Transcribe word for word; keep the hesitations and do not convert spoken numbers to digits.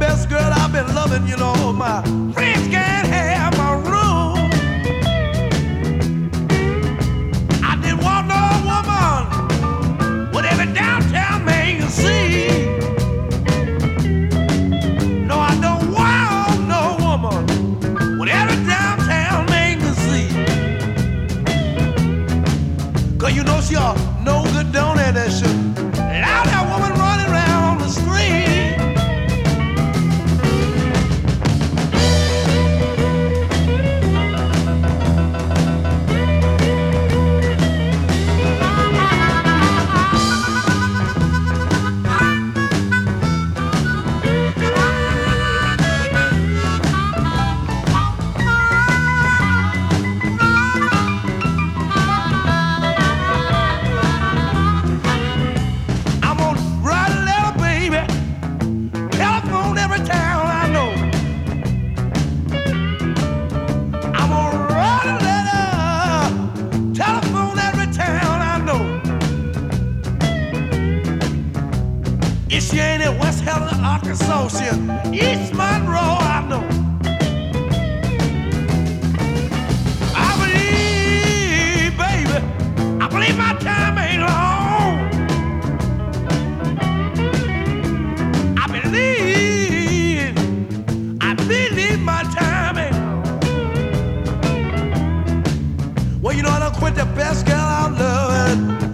best girl I've been loving, you know. My friends can't have my room. I didn't want no woman with every downtown man you see. No, I don't want no woman with every downtown man you see. Cause you know she are no good, don't it? That shit. Allow that woman running around on the street. If she ain't in West Helena, Arkansas, she in East Monroe, I know. I believe, baby, I believe my time ain't long. I believe, I believe my time ain't long. Well, you know, I done quit the best girl I'm loving.